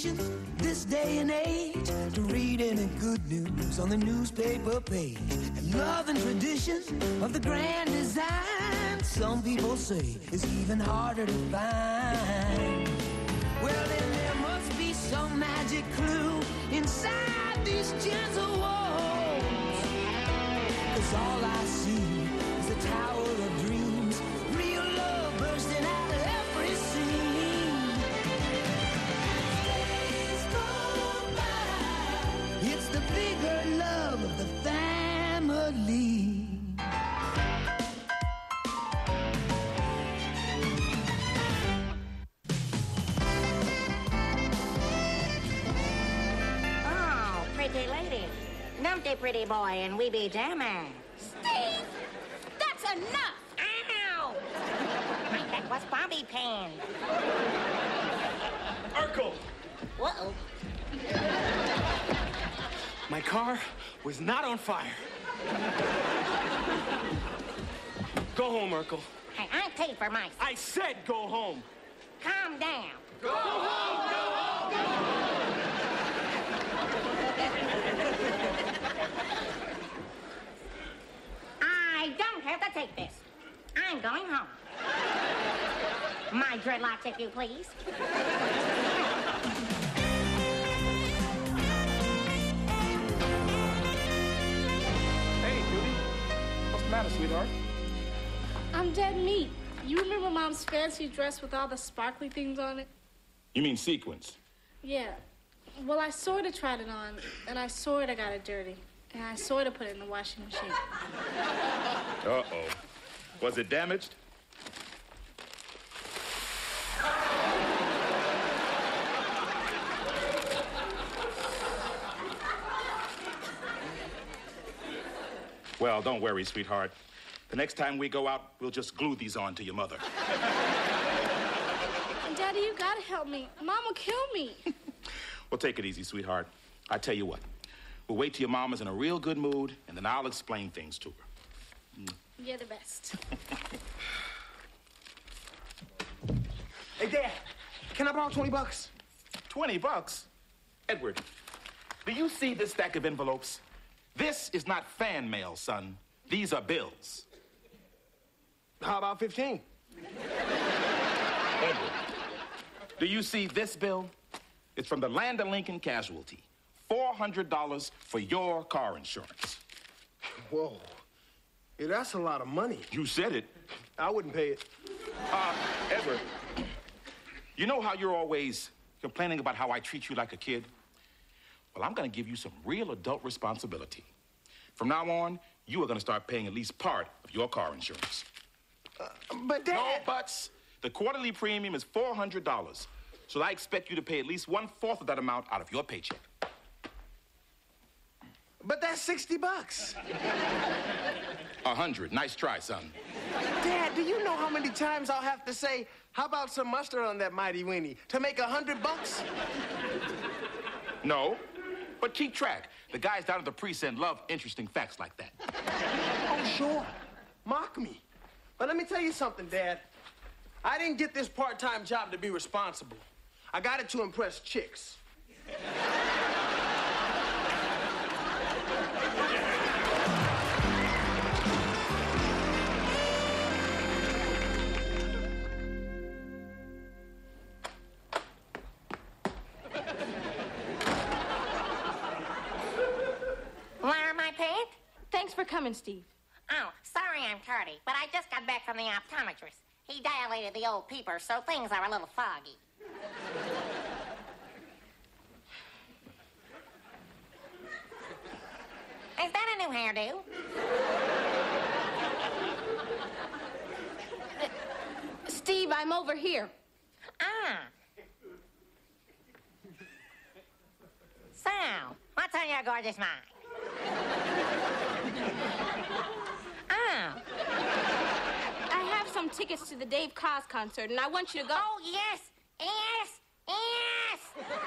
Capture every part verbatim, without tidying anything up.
tradition this day and age to read any good news on the newspaper page. And love and tradition of the grand design, some people say, is even harder to find. Well, then there must be some magic clue inside these gentle walls, 'cause all I see is a tower of dreams, real love bursting out of every scene. Days go by, it's the bigger love of the family. Pretty lady, numpty pretty boy, and we be jammers. Steve, that's enough. Ow! That was Bobby Pin. Urkel! Whoa. My car was not on fire. Go home, Urkel. Hey, I paid for my... I said go home. Calm down. Go home, go home, go home. I don't have to take this. I'm going home. My dreadlocks, if you please. Hey, Judy. What's the matter, sweetheart? I'm dead meat. You remember Mom's fancy dress with all the sparkly things on it? You mean sequins? Yeah. Well, I sort of tried it on, and I sort of got it dirty. And I sort of put it in the washing machine. Uh-oh. Was it damaged? Well, don't worry, sweetheart. The next time we go out, we'll just glue these on to your mother. Daddy, you gotta help me. Mom will kill me. Well, take it easy, sweetheart. I tell you what. We'll wait till your mama's in a real good mood, and then I'll explain things to her. Mm. You're the best. Hey, Dad, can I borrow twenty bucks? twenty bucks? Edward, do you see this stack of envelopes? This is not fan mail, son. These are bills. How about fifteen? Edward, do you see this bill? It's from the Land of Lincoln Casualty. four hundred dollars for your car insurance. Whoa. Yeah, that's a lot of money. You said it. I wouldn't pay it. Uh, Edward, you know how you're always complaining about how I treat you like a kid? Well, I'm going to give you some real adult responsibility. From now on, you are going to start paying at least part of your car insurance. Uh, but, Dad... No buts. The quarterly premium is four hundred dollars. So I expect you to pay at least one-fourth of that amount out of your paycheck. But that's sixty bucks. A hundred. Nice try, son. Dad, do you know how many times I'll have to say, how about some mustard on that mighty weenie to make a hundred bucks? No, but keep track. The guys down at the precinct love interesting facts like that. Oh, sure. Mock me. But let me tell you something, Dad. I didn't get this part-time job to be responsible. I got it to impress chicks. Wear my pants? Thanks for coming, Steve. Oh, sorry I'm tardy, but I just got back from the optometrist. He dilated the old peeper, so things are a little foggy. Is that a new hairdo? Uh, Steve, I'm over here. Ah. So, what's on your gorgeous mind? Oh. I have some tickets to the Dave Koz concert, and I want you to go. Oh, yes, yes, yes!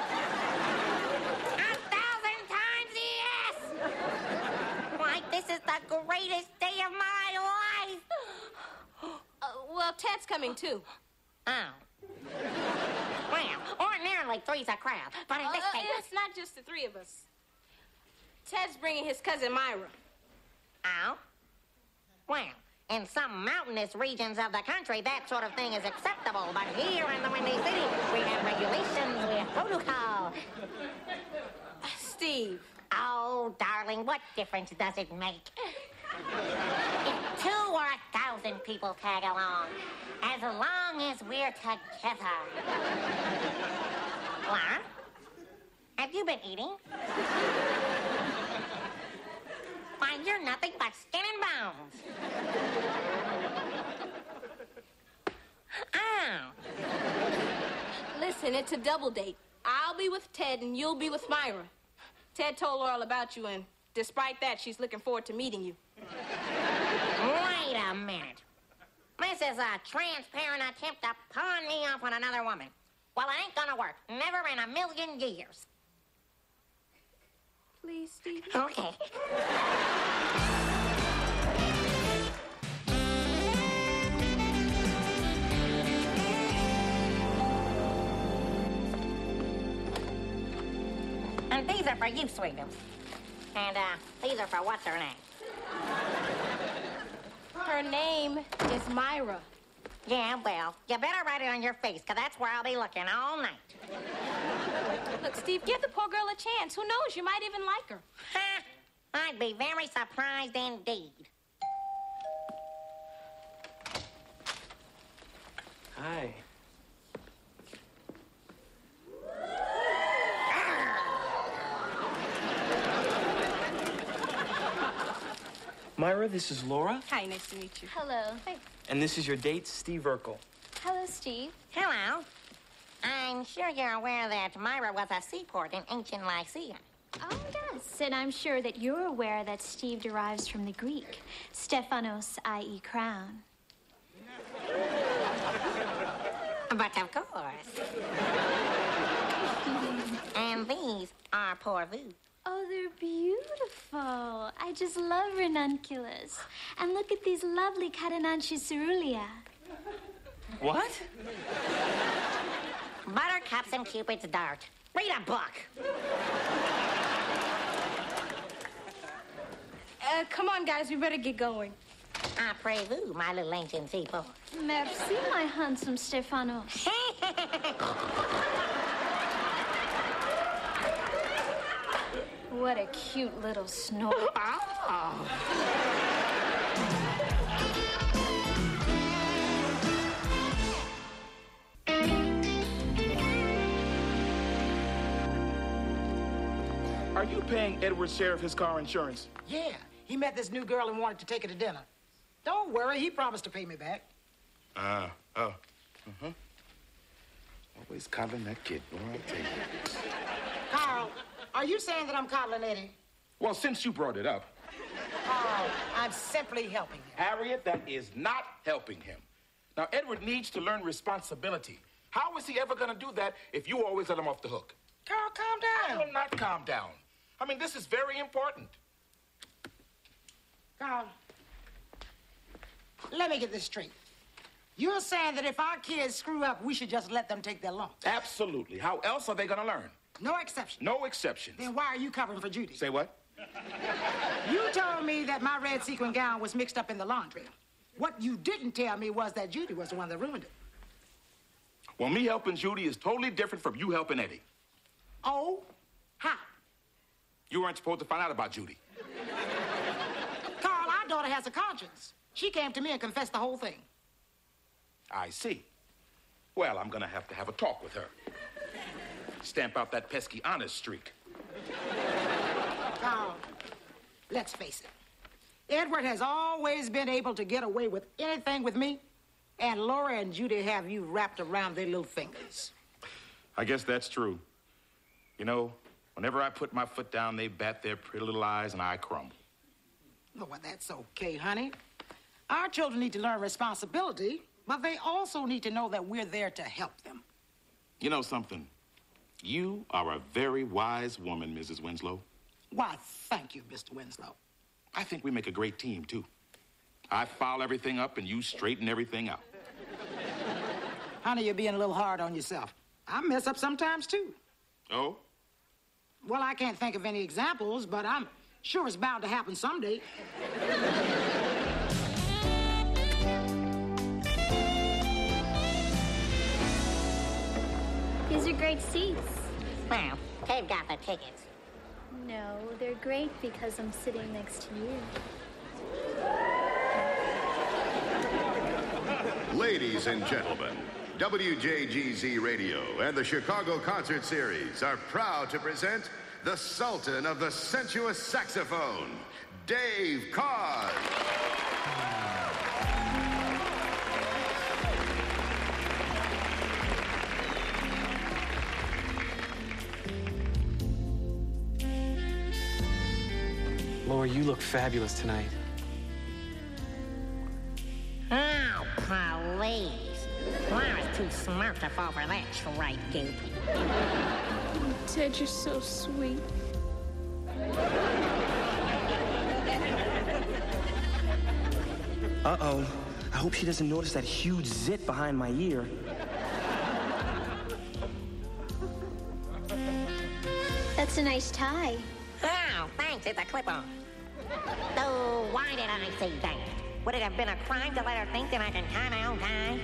A thousand times yes! Why, this is the greatest day of my life! Uh, well, Ted's coming, too. Oh. Well, ordinarily three's a crowd, but in Uh, this uh, case... it's not just the three of us. Ted's bringing his cousin Myra. Oh? Well, in some mountainous regions of the country, that sort of thing is acceptable. But here in the Windy City, we have regulations, we have protocol. Steve. Oh, darling, what difference does it make? If two or a thousand people tag along, as long as we're together. What? Have you been eating? Why, you're nothing but skin and bones. Oh. Listen, it's a double date. I'll be with Ted and you'll be with Myra. Ted told her all about you, and despite that, she's looking forward to meeting you. Wait a minute. This is a transparent attempt to pawn me off on another woman. Well, it ain't gonna work. Never in a million years. Please, Steve. Okay. And these are for you, Sweetums. And, uh, these are for what's her name? Her name is Myra. Yeah, well, you better write it on your face, because that's where I'll be looking all night. Look, Steve, give the poor girl a chance. Who knows? You might even like her. Ha! I'd be very surprised indeed. Hi. Myra, this is Laura. Hi, nice to meet you. Hello. And this is your date, Steve Urkel. Hello, Steve. Hello. I'm sure you're aware that Myra was a seaport in ancient Lycia. Oh, yes. And I'm sure that you're aware that Steve derives from the Greek, Stephanos, that is crown. But of course. And these are pourvus. Oh, they're beautiful. I just love ranunculus. And look at these lovely Catenacci cerulia. What? Buttercups and Cupid's dart. Read a book. Uh, come on, guys. We better get going. Après vous, my little ancient seaport. Merci, my handsome Stephanos. What a cute little snort. Oh. Are you paying Edward's share of his car insurance? Yeah, he met this new girl and wanted to take her to dinner. Don't worry, he promised to pay me back. Ah, uh, oh. Uh-huh. Always coddling that kid, boy, I tell you. Carl, are you saying that I'm coddling Eddie? Well, since you brought it up. Carl, I'm simply helping him. Harriet, that is not helping him. Now, Edward needs to learn responsibility. How is he ever going to do that if you always let him off the hook? Carl, calm I down. will not calm down. I mean, this is very important. Carl, let me get this straight. You're saying that if our kids screw up, we should just let them take their lumps? Absolutely. How else are they going to learn? No exception. No exceptions. Then why are you covering for Judy? Say what? You told me that my red sequin gown was mixed up in the laundry. What you didn't tell me was that Judy was the one that ruined it. Well, me helping Judy is totally different from you helping Eddie. Oh, how? You weren't supposed to find out about Judy. Carl, our daughter has a conscience. She came to me and confessed the whole thing. I see. Well, I'm going to have to have a talk with her. Stamp out that pesky honest streak. Carl, let's face it. Edward has always been able to get away with anything with me, and Laura and Judy have you wrapped around their little fingers. I guess that's true. You know, whenever I put my foot down, they bat their pretty little eyes and I crumble. Oh, well, that's okay, honey. Our children need to learn responsibility, but they also need to know that we're there to help them. You know something? You are a very wise woman, Missus Winslow. Why, thank you, Mister Winslow. I think we make a great team, too. I file everything up and you straighten everything out. Honey, you're being a little hard on yourself. I mess up sometimes, too. Oh? Well, I can't think of any examples, but I'm sure it's bound to happen someday. These are great seats. Well, they've got the tickets. No, they're great because I'm sitting next to you. Ladies and gentlemen, W J G Z Radio and the Chicago Concert Series are proud to present the Sultan of the sensuous saxophone, Dave Koz. Laura, you look fabulous tonight. Oh, please. Laura's too smart to fall for that tripe goop. Ted, you're so sweet. Uh-oh. I hope she doesn't notice that huge zit behind my ear. That's a nice tie. Oh, thanks. It's a clip-on. So, why did I say that? Would it have been a crime to let her think that I can tie my own tie?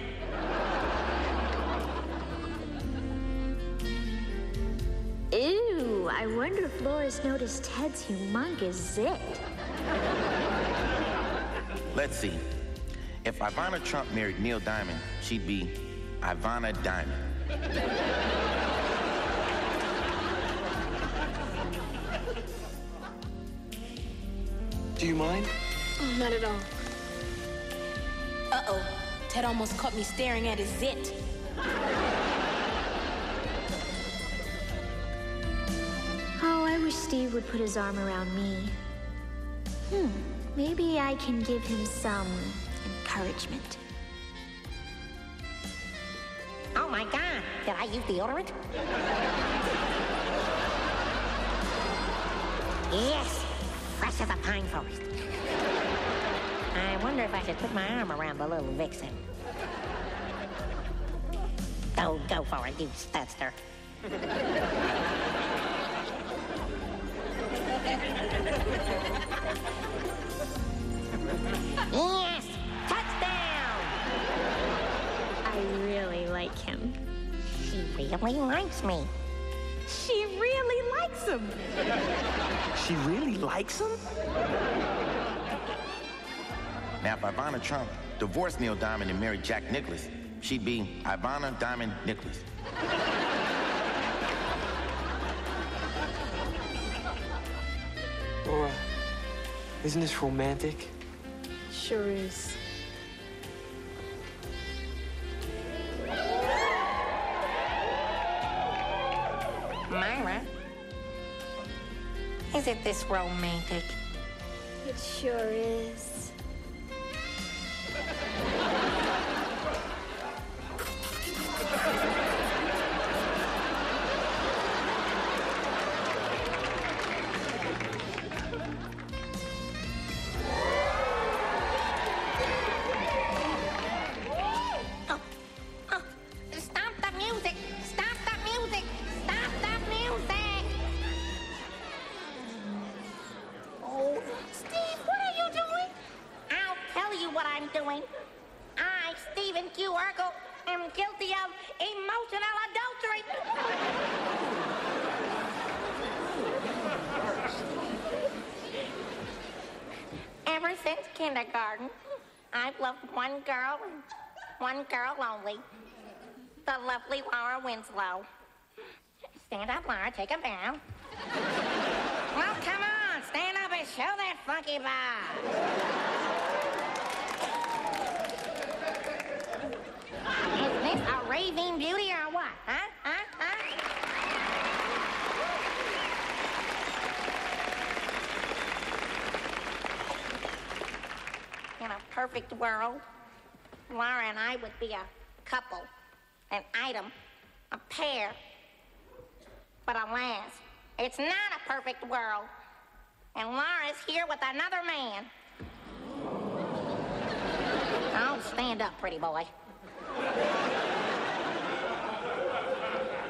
Ew, I wonder if Laura's noticed Ted's humongous zit. Let's see. If Ivana Trump married Neil Diamond, she'd be Ivana Diamond. Do you mind? Oh, not at all. Uh-oh. Ted almost caught me staring at his zit. Oh, I wish Steve would put his arm around me. Hmm, maybe I can give him some encouragement. Oh, my God. Did I use deodorant? Yes. Fresh as a pine forest. I wonder if I should put my arm around the little vixen. Go, go for it, you studster. Yes! Touchdown! I really like him. She really likes me. She really likes him. She really likes him? Now, if Ivana Trump divorced Neil Diamond and married Jack Nicklaus, she'd be Ivana Diamond Nicklaus. Laura, isn't this romantic? Sure is. Myra, is it this romantic? It sure is. Kindergarten, I've loved one girl and one girl only. The lovely Laura Winslow. Stand up, Laura. Take a bow. Well, come on. Stand up and show that funky bow. Is this a raving beauty or what? Huh? Huh? Huh? In a perfect world, Laura and I would be a couple, an item, a pair. But alas, it's not a perfect world. And Laura's here with another man. Oh, stand up, pretty boy.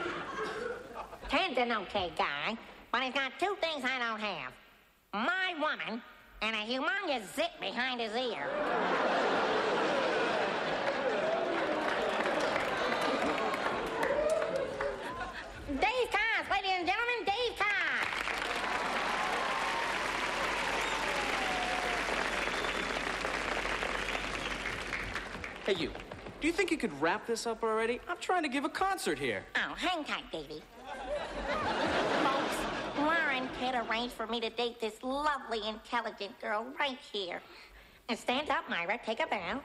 Ted's an okay guy, but he's got two things I don't have. My woman and a humongous zit behind his ear. Dave Cox, ladies and gentlemen, Dave Cox. Hey, you. Do you think you could wrap this up already? I'm trying to give a concert here. Oh, hang tight, Davey. Folks, Laura and Ted arranged for me to date this lovely, intelligent girl right here. And stand up, Myra. Take a bow.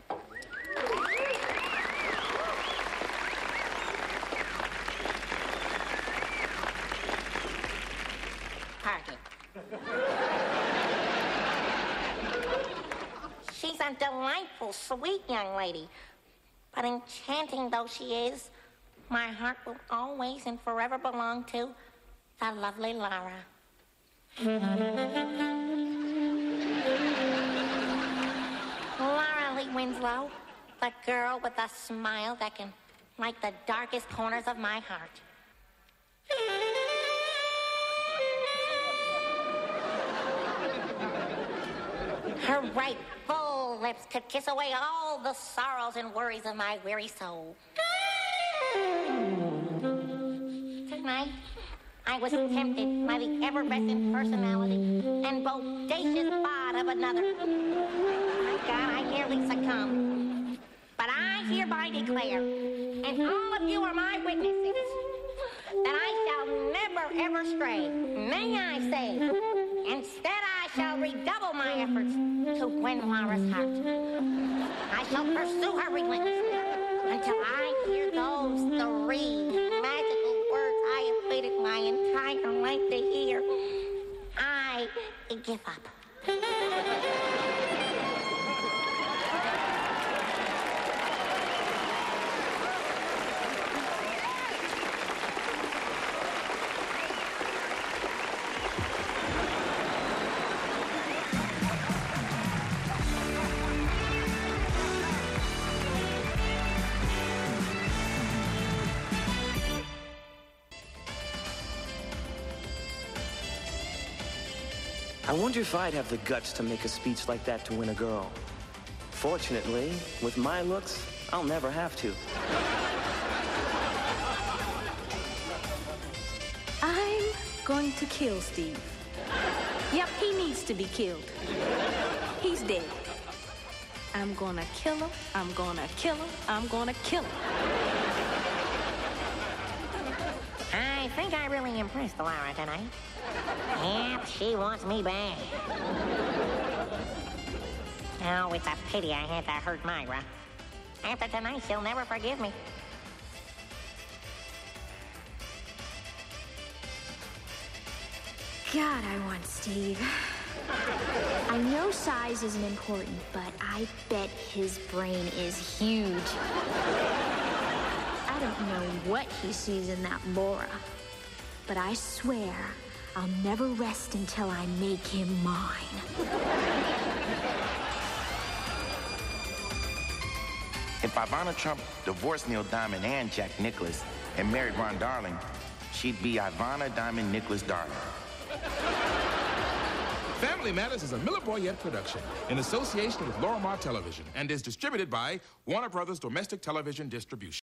Park it. She's a delightful, sweet young lady. But enchanting though she is, my heart will always and forever belong to the lovely Laura. Laura Lee Winslow, the girl with a smile that can light the darkest corners of my heart. Her ripe, full lips could kiss away all the sorrows and worries of my weary soul. Tonight, I was tempted by the effervescent personality and bodacious bod of another. My God, I nearly succumbed. But I hereby declare, and all of you are my witnesses, that I shall never, ever stray. May I say, instead I shall redouble my efforts to win Laura's heart. I shall pursue her relentlessly until I hear those three magical words I have waited my entire life to hear. I give up. I wonder if I'd have the guts to make a speech like that to win a girl. Fortunately, with my looks, I'll never have to. I'm going to kill Steve. Yep, he needs to be killed. He's dead. I'm gonna kill him, I'm gonna kill him, I'm gonna kill him. I think I really impressed Laura tonight. Yep, she wants me bad. Oh, it's a pity I had to hurt Myra. After tonight, she'll never forgive me. God, I want Steve. I know size isn't important, but I bet his brain is huge. I don't know what he sees in that Laura, but I swear I'll never rest until I make him mine. If Ivana Trump divorced Neil Diamond and Jack Nicklaus and married Ron Darling, she'd be Ivana Diamond Nicklaus Darling. Family Matters is a Miller Boyette production in association with Lorimar Television and is distributed by Warner Brothers Domestic Television Distribution.